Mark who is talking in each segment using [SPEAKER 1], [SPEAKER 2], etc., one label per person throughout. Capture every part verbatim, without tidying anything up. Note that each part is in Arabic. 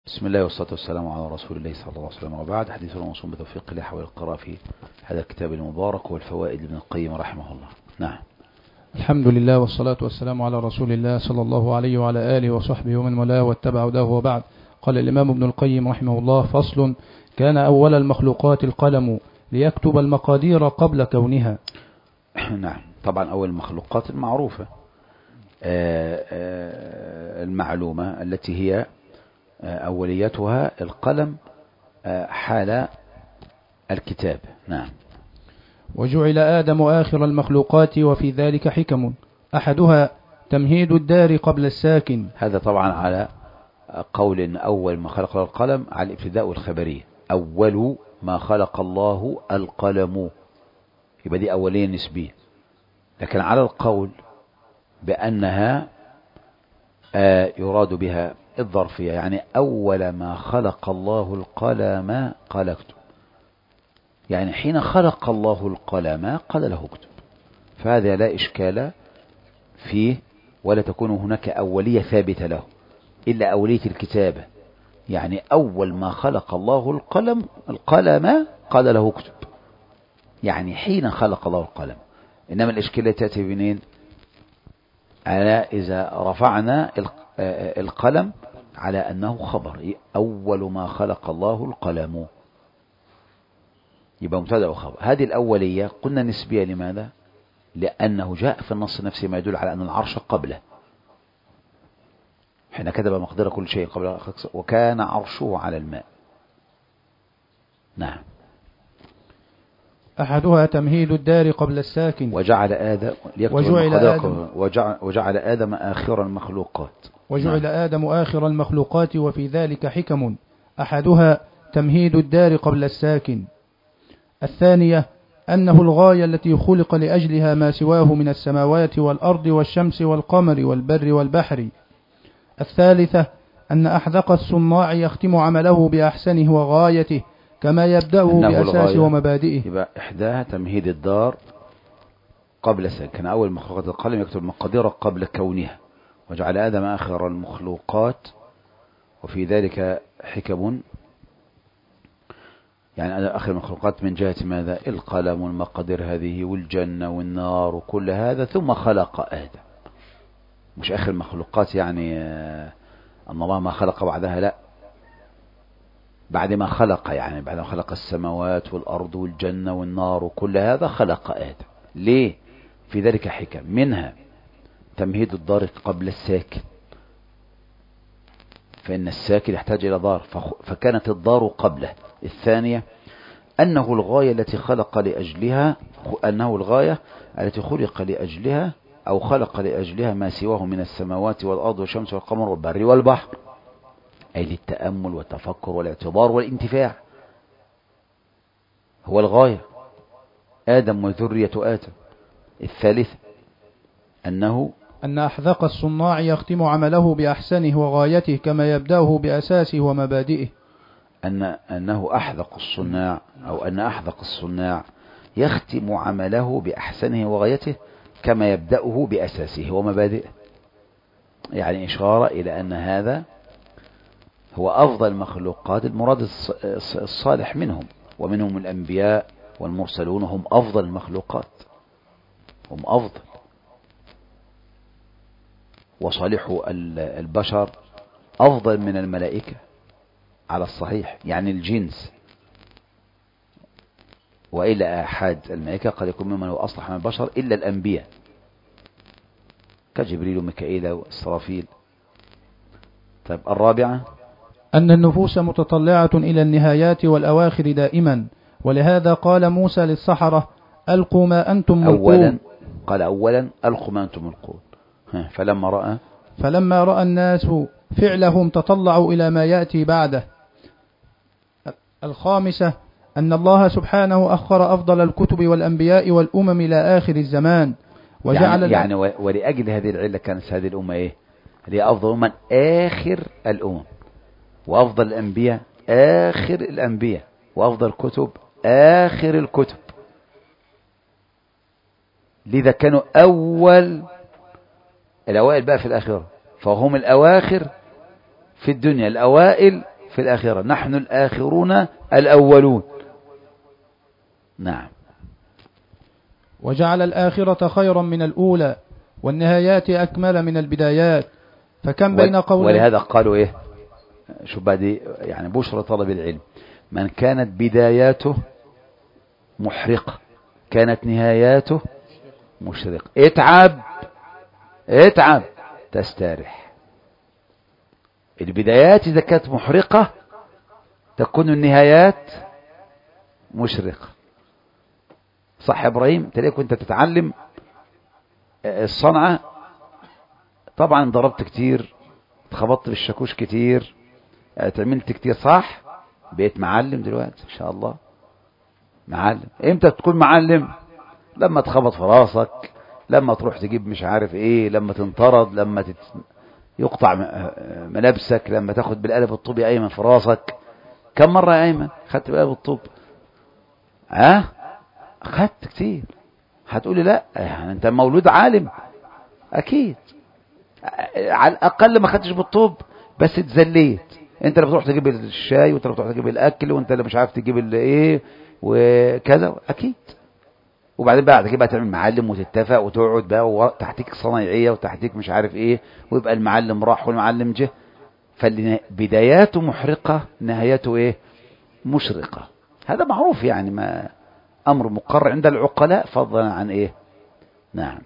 [SPEAKER 1] بسم الله والصلاة والسلام على رسول الله صلى الله عليه وسلم، وبعد. حديثنا موصول بتوفيق الله حول القراءة في هذا الكتاب المبارك والفوائد لابن القيم رحمه الله. نعم.
[SPEAKER 2] الحمد لله والصلاة والسلام على رسول الله صلى الله عليه وعلى آله وصحبه ومن والاه واتبع هداه، وبعد. قال الإمام ابن القيم رحمه الله: فصل: كان أول المخلوقات القلم ليكتب المقادير قبل كونها.
[SPEAKER 1] نعم. طبعا أول المخلوقات المعروفة المعلومة التي هي أوليتها القلم حال الكتاب. نعم.
[SPEAKER 2] وجعل آدم آخر المخلوقات وفي ذلك حكم، أحدها تمهيد الدار قبل الساكن.
[SPEAKER 1] هذا طبعا على قول إن أول ما خلق الله القلم على الابتداء والخبرية. أول ما خلق الله القلم، يبقى دي أولية نسبية. لكن على القول بأنها آه يراد بها الظرفية، يعني أول ما خلق الله القلم قال اكتب، يعني حين خلق الله القلم قال له اكتب. فهذا لا إشكال فيه، ولا تكون هناك أولية ثابتة له إلا أولية الكتابة. يعني أول ما خلق الله القلم القلم قال له اكتب، يعني حين خلق الله القلم. إنما الإشكالية تأتي منين؟ على إذا رفعنا القلم على أنه خبر، أول ما خلق الله القلم، يبقى مبتدأ وخبر. هذه الأولية قلنا نسبية. لماذا؟ لأنه جاء في النص نفسه ما يدل على أن العرش قبله، حين كتب مقدار كل شيء قبل وكان عرشه على الماء. نعم.
[SPEAKER 2] أحدها تمهيد الدار قبل الساكن.
[SPEAKER 1] وجعل آدم
[SPEAKER 2] وجعل آدم
[SPEAKER 1] وجعل, وجعل آدم آخر المخلوقات.
[SPEAKER 2] وجعل
[SPEAKER 1] نعم.
[SPEAKER 2] آدم آخر المخلوقات وفي ذلك حكم، أحدها تمهيد الدار قبل الساكن. الثانية أنه الغاية التي خلق لأجلها ما سواه من السماوات والأرض والشمس والقمر والبر والبحر. الثالثة أن أحذق الصناع يختم عمله بأحسنه وغايته كما يبدأه بأساسه ومبادئه.
[SPEAKER 1] يبقى إحداها تمهيد الدار قبل الساكن. كان أول مخلوقات القلم يكتب مقادير قبل كونها. وجعل آدم آخر المخلوقات وفي ذلك حكم، يعني آخر المخلوقات من جهة ماذا؟ القلم والمقادير هذه والجنة والنار وكل هذا، ثم خلق آدم. مش آخر المخلوقات يعني أن الله ما خلق بعدها، لا، بعد ما خلق، يعني بعد ما خلق السماوات والأرض والجنة والنار وكل هذا خلق آدم. ليه؟ في ذلك حكم، منها تمهيد الدار قبل الساكن، فإن الساكن يحتاج إلى دار، فكانت الدار قبله. الثانية أنه الغاية التي خلق لأجلها أنه الغاية التي خلق لأجلها أو خلق لأجلها ما سواه من السماوات والأرض والشمس والقمر والبر والبحر، أي للتأمل والتفكر والاعتبار والانتفاع، هو الغاية. آدم وذرية آدم. الثالث أنه
[SPEAKER 2] أن أحذق الصناع يختم عمله بأحسنه وغايته كما يبدأه بأساسه ومبادئه.
[SPEAKER 1] أن أنه أحذق الصناع أو أن أحذق الصناع يختم عمله بأحسنه وغايته كما يبدأه بأساسه ومبادئه، يعني إشارة إلى أن هذا هو أفضل المخلوقات، المراد الصالح منهم، ومنهم الأنبياء والمرسلون، هم أفضل المخلوقات، هم أفضل. وصالح البشر أفضل من الملائكة على الصحيح، يعني الجنس، وإلا أحد الملائكة قد يكون ممن هو أصلح من البشر إلا الأنبياء كجبريل وميكائيل والإسرافيل. طيب، الرابعة
[SPEAKER 2] أن النفوس متطلعة إلى النهايات والأواخر دائما، ولهذا قال موسى للسحرة: ألقوا ما أنتم ملقون.
[SPEAKER 1] أولا قال أولا ألقوا ما أنتم ملقون. فلما رأى
[SPEAKER 2] فلما رأى الناس فعلهم تطلعوا إلى ما يأتي بعده. الخامسة أن الله سبحانه أخر أفضل الكتب والأنبياء والأمم إلى آخر الزمان، وجعل
[SPEAKER 1] يعني, يعني ولأجل هذه العلة كانت هذه الأمة إيه؟ هي أفضل من آخر الأمم، وأفضل الأنبياء آخر الأنبياء، وأفضل الكتب آخر الكتب. لذا كانوا أول الأوائل بقى في الآخرة، فهم الأواخر في الدنيا، الأوائل في الآخرة، نحن الآخرون الأولون. نعم.
[SPEAKER 2] وجعل الآخرة خيرا من الأولى والنهايات أكمل من البدايات، فكم بين قول.
[SPEAKER 1] ولهذا قالوا إيه، شو بعد يعني بشرى طلب العلم، من كانت بداياته محرقة كانت نهاياته مشرقة. اتعب اتعب تستريح. البدايات إذا كانت محرقة تكون النهايات مشرقة. صح يا إبراهيم؟ تلاقي كنت تتعلم الصنعة، طبعا ضربت كتير، اتخبطت بالشاكوش كتير، اتعملت كتير، صح؟ بقيت معلم دلوقتي إن شاء الله. معلم. امتى تكون معلم؟ لما تخبط في راسك، لما تروح تجيب مش عارف ايه، لما تنطرد، لما تت... يقطع ملابسك، لما تاخد بالقلب الطوب يا ايمن في راسك. كم مرة يا ايمن خدت بالقلب الطوب؟ ها؟ خدت كتير. هتقولي لا يعني انت مولود عالم، اكيد على الاقل ما خدتش بالطوب بس اتذليت. انت اللي بتروح تجيب الشاي، وانت اللي بتروح تجيب الاكل، وانت اللي مش عارف تجيب الايه وكذا، اكيد. وبعدين بقى بعد كده بقى تعمل معلم وتتفق وتقعد بقى وتحتيك صنايعيه وتحتيك مش عارف ايه، ويبقى المعلم راح والمعلم جه. فبداياته محرقه نهايته ايه؟ مشرقه. هذا معروف يعني، ما امر مقرر عند العقلاء فضلا عن ايه؟ نعم.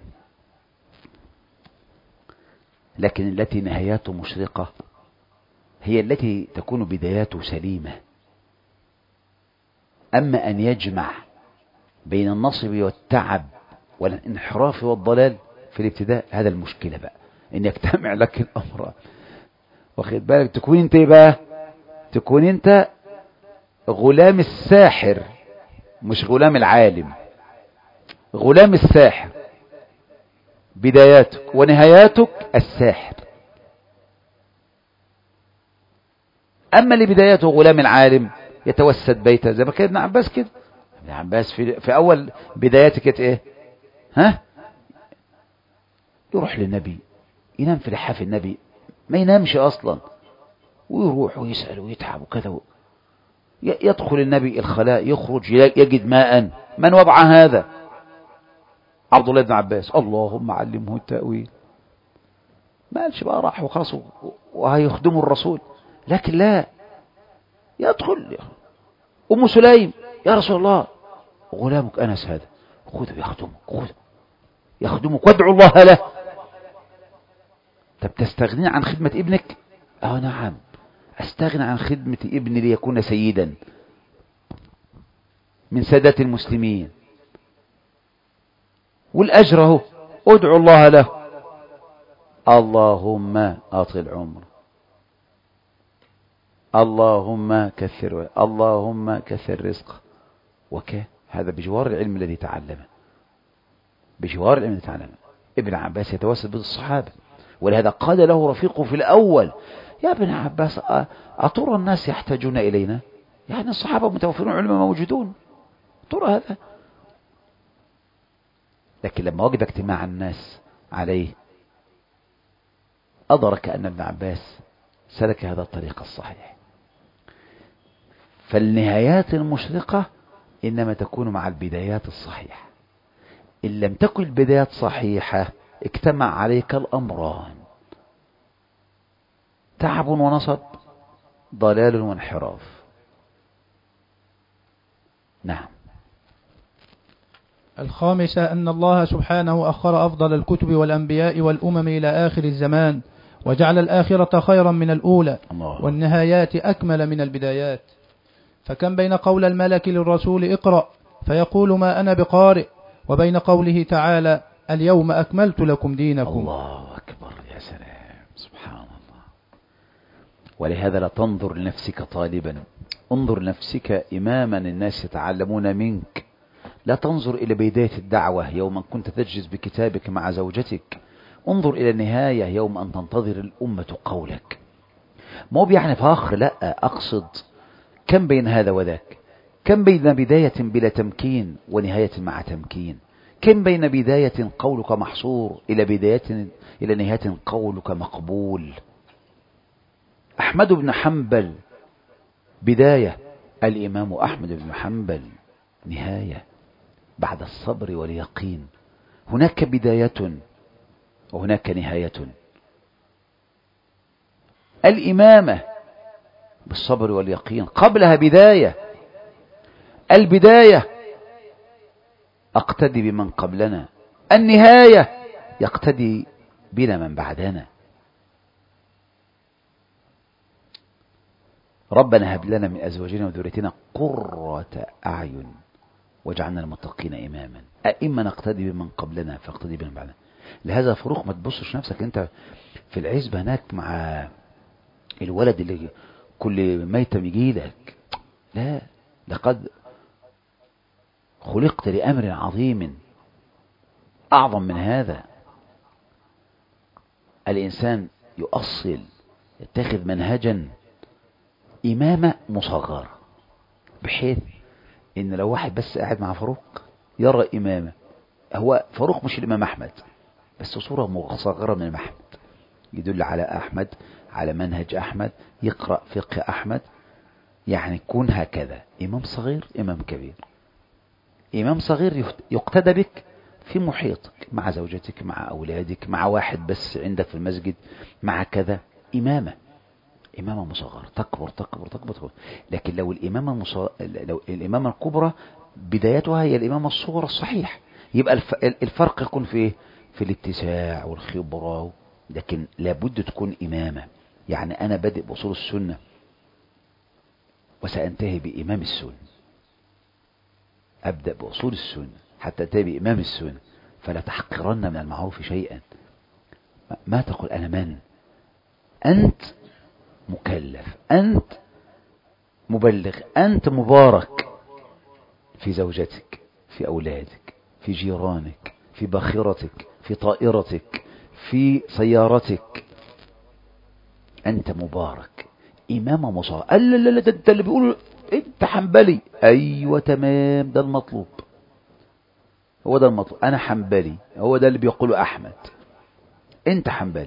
[SPEAKER 1] لكن التي نهاياته مشرقه هي التي تكون بداياته سليمه. اما ان يجمع بين النصب والتعب والانحراف والضلال في الابتداء، هذا المشكلة بقى، ان يجتمع لك الامر. واخد بالك؟ تكون انت بقى تكون انت غلام الساحر مش غلام العالم. غلام الساحر بداياتك ونهاياتك الساحر. اما اللي بداياته غلام العالم يتوسد بيته زي ما كان ابن عباس كده. ابن عباس في, في اول بداياته كانت ايه؟ ها؟ يروح للنبي، ينام في لحاف النبي، ما ينامش اصلا، ويروح ويسأل ويتعب وكذا. يدخل النبي الخلاء، يخرج يجد ماء. من وضع هذا؟ عبد الله بن عباس. اللهم علمه التأويل. ما قالش بقى راح وخلاص وهيخدموا الرسول، لكن لا، يدخل. ام سليم: يا رسول الله غلامك انس هذا، خذه يخدمك، خذه يخدمك وادعو الله له. طب تستغني عن خدمة ابنك؟ اه نعم، استغنى عن خدمة ابني ليكون سيدا من سادات المسلمين، والأجر اهو، ادعو الله له. اللهم أطل عمره، اللهم كثر، اللهم كثر رزقه. وكان هذا بجوار العلم الذي تعلمه، بجوار العلم الذي تعلمه. ابن عباس يتوسل بالصحابة، ولهذا قال له رفيقه في الأول: يا ابن عباس أترى الناس يحتاجون إلينا؟ يعني الصحابة متوفرون، علماء موجودون، ترى هذا؟ لكن لما وجد اجتماع الناس عليه أدرك أن ابن عباس سلك هذا الطريق الصحيح. فالنهايات المشرقة إنما تكون مع البدايات الصحيحة. إن لم تكن البدايات صحيحة اجتمع عليك الأمران: تعب ونصب، ضلال وانحراف. نعم.
[SPEAKER 2] الخامسة أن الله سبحانه أخر أفضل الكتب والأنبياء والأمم إلى آخر الزمان، وجعل الآخرة خيرا من الأولى، الله. والنهايات أكمل من البدايات. فكم بين قول الملك للرسول اقرأ فيقول ما أنا بقارئ، وبين قوله تعالى اليوم أكملت لكم دينكم.
[SPEAKER 1] الله أكبر، يا سلام، سبحان الله. ولهذا لا تنظر لنفسك طالبا، انظر لنفسك إماما الناس يتعلمون منك. لا تنظر إلى بداية الدعوة يوم كنت تجلس بكتابك مع زوجتك، انظر إلى النهاية يوم أن تنتظر الأمة قولك. مو بيعني فاخر، لا، أقصد كم بين هذا وذاك، كم بين بداية بلا تمكين ونهاية مع تمكين، كم بين بداية قولك محصور إلى بداية إلى نهاية قولك مقبول. أحمد بن حنبل بداية الإمام أحمد بن حنبل، نهاية بعد الصبر واليقين. هناك بداية وهناك نهاية. الإمامة بالصبر واليقين قبلها بداية. البداية أقتدي بمن قبلنا، النهاية يقتدي بنا من بعدنا. ربنا هب لنا من أزواجنا وذريتنا قرة أعين واجعلنا المتقين إماما. أئما نقتدي بمن قبلنا فاقتدي بمن بعدنا. لهذا فاروق ما تبصش نفسك أنت في العزبة هناك مع الولد اللي كل ميتم يجي لك، لا، لقد خلقت لأمر عظيم أعظم من هذا. الإنسان يؤصل يتخذ منهجا إمامة مصغرة، بحيث إن لو واحد بس قاعد مع فاروق يرى إمامة. هو فاروق مش الإمام أحمد، بس صورة مصغرة من أحمد، يدل على أحمد، على منهج أحمد، يقرأ فقه أحمد. يعني كون هكذا إمام صغير إمام كبير. إمام صغير يقتدى بك في محيطك، مع زوجتك، مع أولادك، مع واحد بس عندك في المسجد، مع كذا. إمامة إمامة مصغرة تكبر تكبر تكبر, تكبر. لكن لو الإمامة المصغر... لو الإمامة الكبرى بدايتها هي الإمامة الصغرى الصحيح، يبقى الف... الفرق يكون في في الاتساع والخبرة. لكن لابد تكون إمامة. يعني أنا بادئ بأصول السنة وسأنتهي بإمام السنة، أبدأ بأصول السنة حتى أنتهي بإمام السنة. فلا تحقرن من المعروف شيئا. ما تقول أنا من؟ أنت مكلف، أنت مبلغ، أنت مبارك في زوجتك، في أولادك، في جيرانك، في باخرتك، في طائرتك، في سيارتك. أنت مبارك. إمامة مصارى. لا لا لا، ده اللي بيقولوا أنت حنبلي. أيوة تمام، ده المطلوب، هو ده المطلوب. أنا حنبلي، هو ده اللي بيقوله أحمد. أنت حنبلي.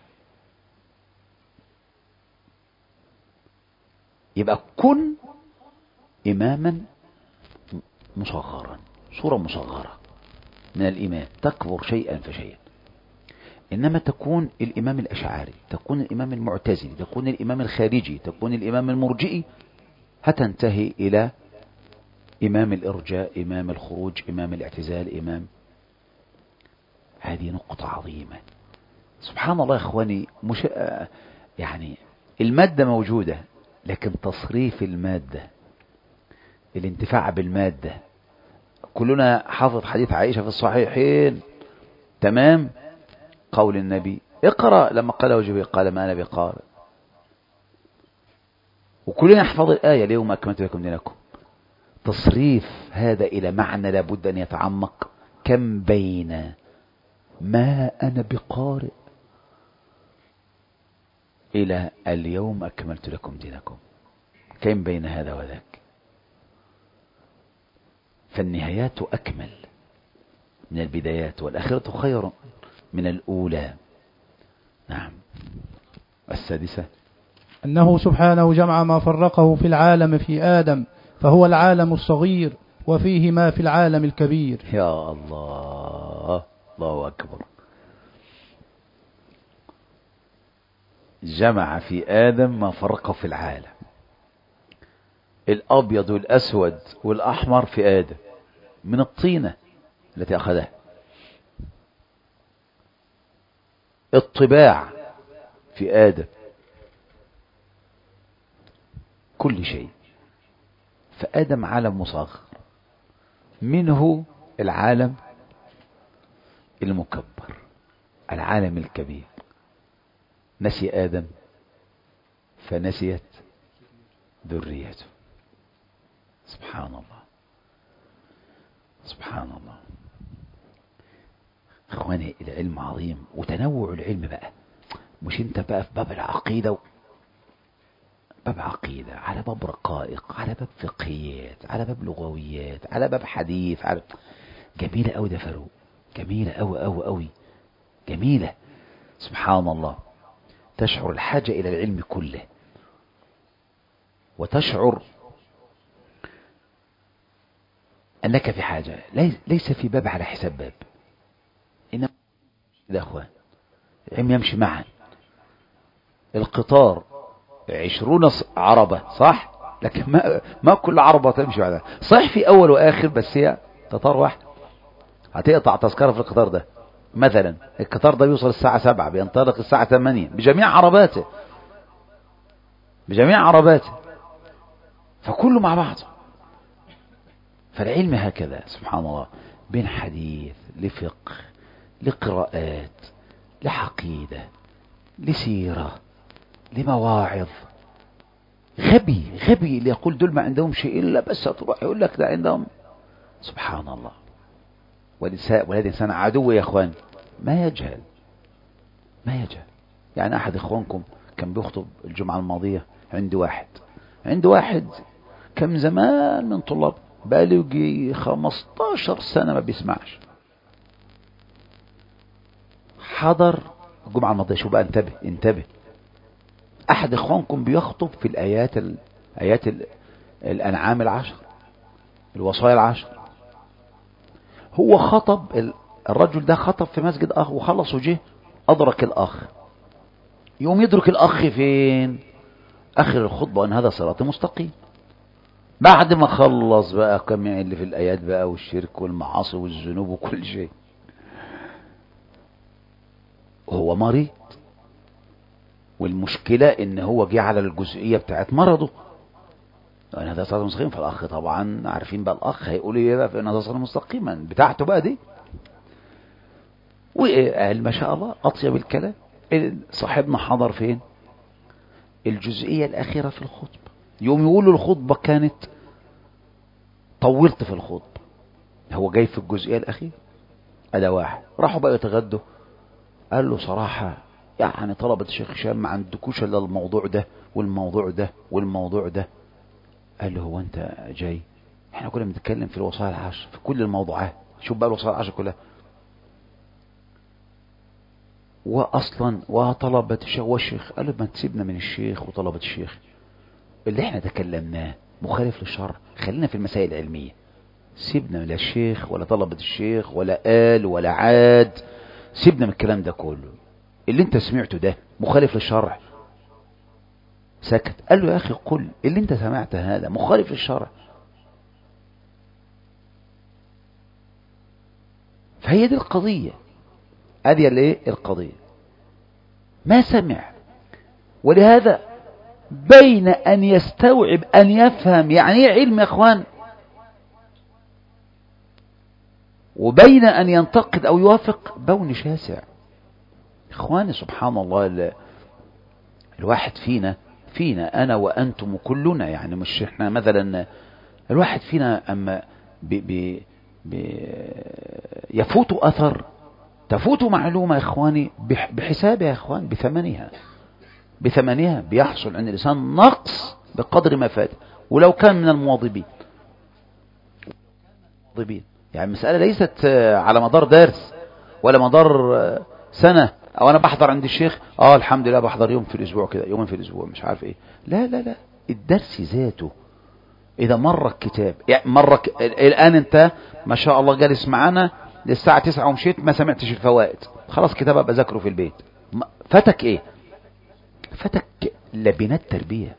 [SPEAKER 1] يبقى كن إماما مصغرا، صورة مصغرة من الإمام، تكبر شيئا فشيئا. إنما تكون الإمام الأشعري، تكون الإمام المعتزلي، تكون الإمام الخارجي، تكون الإمام المرجئي، هتنتهي إلى إمام الإرجاء، إمام الخروج، إمام الاعتزال، إمام. هذه نقطة عظيمة. سبحان الله يا إخواني، مش يعني المادة موجودة، لكن تصريف المادة، الانتفاع بالمادة. كلنا حافظ حديث عائشة في الصحيحين، تمام، قول النبي اقرأ لما قاله جبريل قال ما أنا بقارئ. وكلنا نحفظ الآية اليوم أكملت لكم دينكم. تصريف هذا إلى معنى لابد أن يتعمق. كم بين ما أنا بقارئ إلى اليوم أكملت لكم دينكم، كم بين هذا وذاك. فالنهايات أكمل من البدايات، والآخرة خير من الأولى. نعم. السادسة
[SPEAKER 2] أنه سبحانه جمع ما فرقه في العالم في آدم، فهو العالم الصغير وفيه ما في العالم الكبير.
[SPEAKER 1] يا الله، الله أكبر. جمع في آدم ما فرقه في العالم. الأبيض والأسود والأحمر في آدم من الطينة التي أخذها. الطباع في آدم، كل شيء. فآدم عالم مصغر، منه العالم المكبر، العالم الكبير. نسي آدم فنسيت ذريته. سبحان الله، سبحان الله. اخواني العلم عظيم، وتنوع العلم بقى، مش انت بقى في باب العقيدة و... باب عقيدة، على باب رقائق، على باب فقهيات، على باب لغويات، على باب حديث، على جميلة أوي ده فاروق، جميلة أوي أوي أوي، جميلة. سبحان الله، تشعر الحاجة إلى العلم كله. وتشعر أنك في حاجة، ليس في باب على حساب باب، إنما يا أخوان العلم يمشي معا. القطار عشرون عربة صح، لكن ما, ما كل عربة تمشي بعدها صح، في أول وآخر، بس هي قطار واحد. هتقطع تذكرة في القطار ده مثلا، القطار ده بيوصل الساعة سبعة بينطلق الساعة ثمانية بجميع عرباته بجميع عرباته فكله مع بعض. فالعلم هكذا سبحان الله، بين حديث لفقه لقراءات لعقيدة لسيرة لمواعظ. غبي غبي اللي يقول دول ما عندهم شيء إلا بس تروح يقول لك ده عندهم. سبحان الله. وهذا إنسان عدو يا أخوان، ما يجهل ما يجهل. يعني أحد إخوانكم كان بيخطب الجمعة الماضية عند واحد عند واحد كم زمان من طلاب بقاله يجي خمستاشر سنة ما بيسمعش. حضر الجمعة الماضية، شو بقى، انتبه انتبه أحد إخوانكم بيخطب في الآيات ال... آيات ال... الأنعام العشر، الوصايا العشر. هو خطب الرجل ده خطب في مسجد أخ وخلص وجه أدرك الأخ. يوم يدرك الأخ فين؟ آخر الخطبة، أن هذا صراط مستقيم. بعد ما خلص بقى كم اللي في الآيات بقى والشرك والمعاصي والذنوب وكل شيء، هو مريض. والمشكلة ان هو جه على الجزئية بتاعت مرضه، لأن هذا صراط مستقيم. فالأخ طبعا عارفين بقى الأخ هيقول ايه بقى في ان هذا صراط مستقيما بتاعته بقى دي. وقال ما شاء الله أطيب الكلام. صاحبنا حضر فين؟ الجزئية الأخيرة في الخطبة. يوم يقولوا الخطبة كانت طولت في الخطبة، هو جاي في الجزئية الأخيرة. أدا واحد راحوا بقى يتغدوا، قال له صراحة يعني طلبة الشيخ هشام ما عندكوش الا الموضوع ده والموضوع ده والموضوع ده. قال له هو انت جاي، احنا كنا بنتكلم في الوصايا العشر في كل الموضوعات، شوف بقى الوصايا العشر كلها. واصلا وطلبة الشيخ والشيخ، قال له ما تسيبنا من الشيخ وطلبة الشيخ، اللي احنا تكلمناه مخالف للشرع، خلينا في المسائل العلمية. سيبنا لا الشيخ ولا طلبة الشيخ ولا قال ولا عاد، سيبنا من الكلام ده كله، اللي انت سمعته ده مخالف للشرع. سكت. قال له يا اخي قل اللي انت سمعته هذا مخالف للشرع. فهي دي القضية، هذه الايه القضية، ما سمع. ولهذا بين ان يستوعب ان يفهم يعني ايه علم يا اخوان، وبين ان ينتقد او يوافق بون شاسع. اخواني سبحان الله، الواحد فينا فينا انا وانتم وكلنا، يعني مش احنا مثلا، الواحد فينا اما بي بي بي يفوت اثر، تفوت معلومة يا اخواني بحسابها يا اخوان، بثمنها بثمنها بيحصل عند الانسان نقص بقدر ما فات، ولو كان من المواظبين. يعني المسألة ليست على مدار درس ولا مدار سنة، او انا بحضر عند الشيخ اه الحمد لله بحضر يوم في الاسبوع كده، يومين في الاسبوع مش عارف ايه. لا لا لا، الدرس ذاته اذا مر الكتاب، يعني مر ك... الان انت ما شاء الله جالس معانا للساعة تسعة ومشيت ما سمعتش الفوائد، خلاص كتاب ابقى ذاكره في البيت. فاتك ايه؟ فاتك لبنات تربية،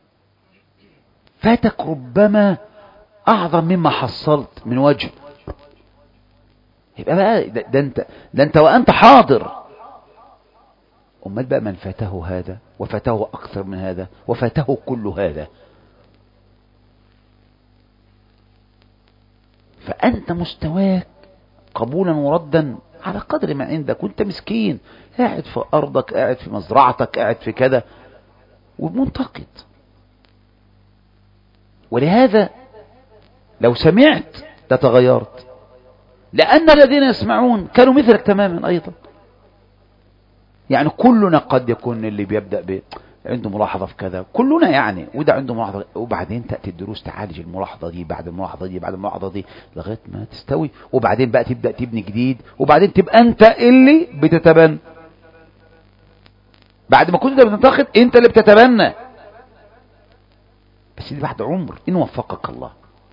[SPEAKER 1] فاتك ربما اعظم مما حصلت من وجه. يبقى بقى ده, ده انت ده انت وانت حاضر. امال بقى من فاته هذا وفاته اكثر من هذا وفاته كل هذا، فانت مستواك قبولا وردا على قدر ما عندك، وانت مسكين قاعد في ارضك، قاعد في مزرعتك، قاعد في كذا ومنتقد. ولهذا لو سمعت لتغيرت، لأن الذين يسمعون كانوا مثلك تماما أيضا. يعني كلنا قد يكون اللي بيبدأ ب... عنده ملاحظة في كذا، كلنا يعني، وده عنده ملاحظة، وبعدين تأتي الدروس تعالج الملاحظة دي بعد الملاحظة دي بعد الملاحظة دي لغاية ما تستوي، وبعدين بقى تبدأ تبني جديد، وبعدين تبقى أنت اللي بتتبنى. بعد ما كنت بتنتقد أنت اللي بتتبنى. بس دي بعد عمر إن وفقك الله.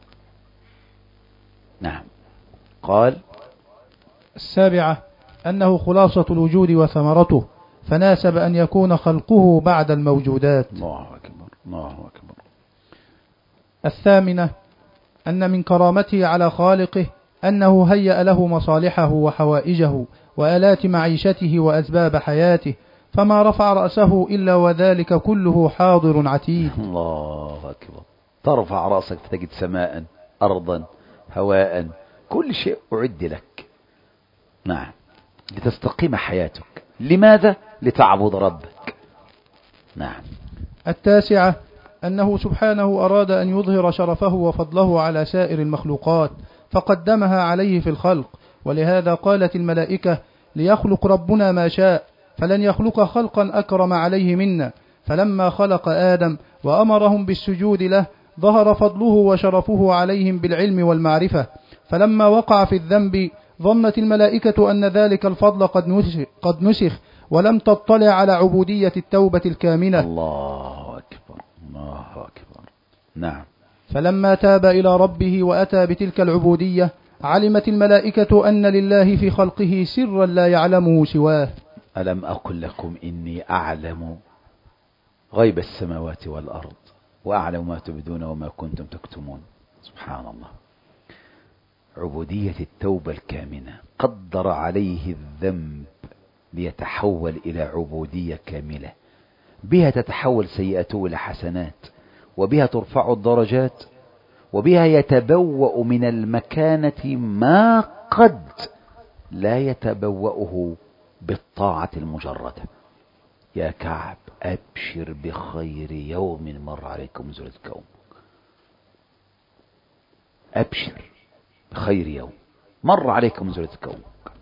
[SPEAKER 1] نعم. قال
[SPEAKER 2] السابعة أنه خلاصة الوجود وثمرته، فناسب أن يكون خلقه بعد الموجودات.
[SPEAKER 1] الله أكبر الله أكبر.
[SPEAKER 2] الثامنة أن من كرامته على خالقه أنه هيأ له مصالحه وحوائجه وآلات معيشته وأسباب حياته، فما رفع رأسه إلا وذلك كله حاضر عتيد.
[SPEAKER 1] الله أكبر. ترفع رأسك فتجد سماء أرضا هواء، كل شيء أعد لك. نعم. لتستقيم حياتك. لماذا؟ لتعبد ربك. نعم.
[SPEAKER 2] التاسعة أنه سبحانه أراد أن يظهر شرفه وفضله على سائر المخلوقات فقدمها عليه في الخلق، ولهذا قالت الملائكة ليخلق ربنا ما شاء، فلن يخلق خلقا أكرم عليه منا. فلما خلق آدم وأمرهم بالسجود له ظهر فضله وشرفه عليهم بالعلم والمعرفة، فلما وقع في الذنب ظنت الملائكة أن ذلك الفضل قد نسخ, قد نسخ ولم تطلع على عبودية التوبة الكامنة.
[SPEAKER 1] الله أكبر الله أكبر. نعم.
[SPEAKER 2] فلما تاب إلى ربه وأتى بتلك العبودية علمت الملائكة أن لله في خلقه سرا لا يعلمه سواه.
[SPEAKER 1] ألم أقل لكم إني أعلم غيب السماوات والأرض وأعلم ما تبدون وما كنتم تكتمون. سبحان الله. عبودية التوبة الكامنة قدر عليه الذنب ليتحول إلى عبودية كاملة، بها تتحول سيئته إلى حسنات، وبها ترفع الدرجات، وبها يتبوأ من المكانة ما قد لا يتبوأه بالطاعة المجردة. يا كعب أبشر بخير يوم مر عليكم زلة الكون. أبشر بخير يوم مر عليكم زلة الكون،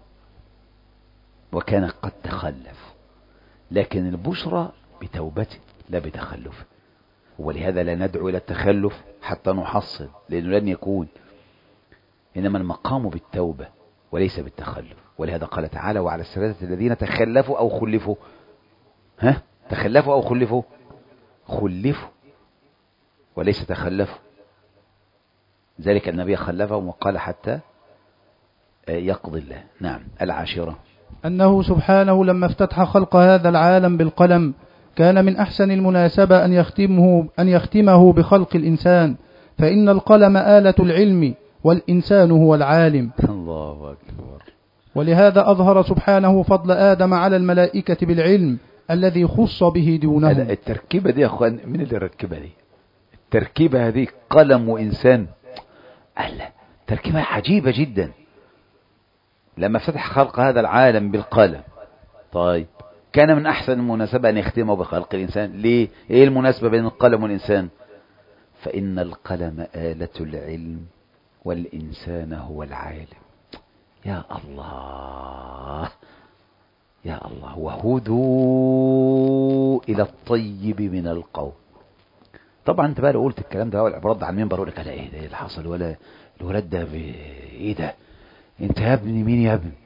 [SPEAKER 1] وكان قد تخلف، لكن البشرى بتوبته لا بتخلفه. ولهذا لا ندعو إلى التخلف حتى نحصل، لأنه لن يكون، إنما المقام بالتوبة وليس بالتخلف. ولهذا قال تعالى وعلى الثلاثة الذين تخلفوا أو خلفوا. ها؟ تخلفوا أو خلفوا؟ خلفوا وليس تخلفوا. ذلك النبي خلفهم وقال حتى يقضي الله. نعم. العاشرة
[SPEAKER 2] أنه سبحانه لما افتتح خلق هذا العالم بالقلم كان من أحسن المناسبة أن يختمه, أن يختمه بخلق الإنسان، فإن القلم آلة العلم والإنسان هو العالم.
[SPEAKER 1] الله أكبر.
[SPEAKER 2] ولهذا أظهر سبحانه فضل آدم على الملائكة بالعلم الذي خص به دونهم.
[SPEAKER 1] التركيبة دي يا أخوان من اللي ركبها دي؟ التركيبة هذه قلم وإنسان، ألا تركيبة عجيبة جدا. لما فتح خلق هذا العالم بالقلم، طيب كان من أحسن المناسبة أن يختمه بخلق الإنسان. ليه؟ إيه المناسبة بين القلم والإنسان؟ فإن القلم آلة العلم والإنسان هو العالم. يا الله يا الله. وهدوا إلى الطيب من القول. طبعا انت بقى لو قلت الكلام ده برد على المنبر اقول لك لا ايه ده اللي حصل، ولا الولاد ده ايه ده، انت يا ابني مين يا ابني؟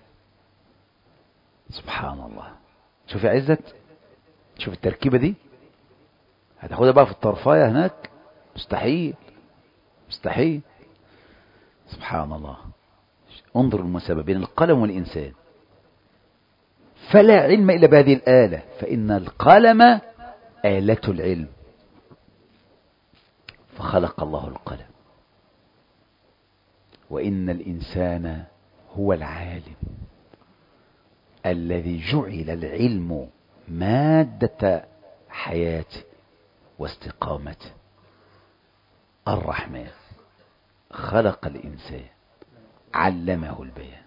[SPEAKER 1] سبحان الله. شوف يا عزت، شوف التركيبة دي هتاخدها بقى في الطرفاية هناك، مستحيل مستحيل. سبحان الله. انظر المسابة بين القلم والإنسان. فلا علم إلا بهذه الآلة، فإن القلم آلة العلم، فخلق الله القلم. وإن الإنسان هو العالم الذي جعل العلم مادة حياته واستقامته. الرحمن خلق الإنسان علمه البيان.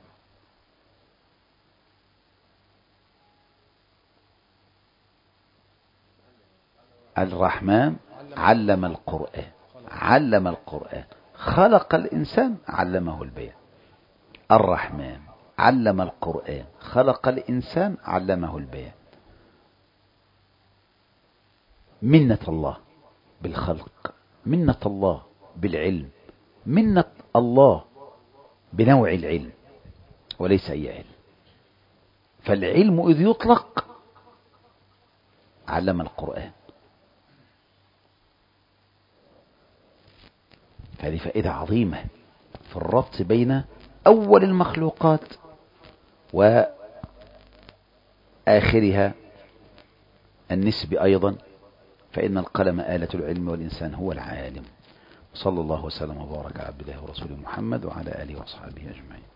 [SPEAKER 1] الرحمن علم القرآن، علم القرآن، خلق الإنسان علمه البيان. الرحمن علم القرآن، خلق الإنسان علمه البيان. منة الله بالخلق، منة الله بالعلم، منة الله بنوع العلم وليس أي علم. فالعلم إذ يطلق علم القرآن، هذه فائدة عظيمة في الربط بين أول المخلوقات وآخرها النسبي أيضا، فإن القلم آلة العلم والإنسان هو العالم. صلى الله وسلم وبارك على عبده ورسوله محمد وعلى آله وأصحابه أجمعين.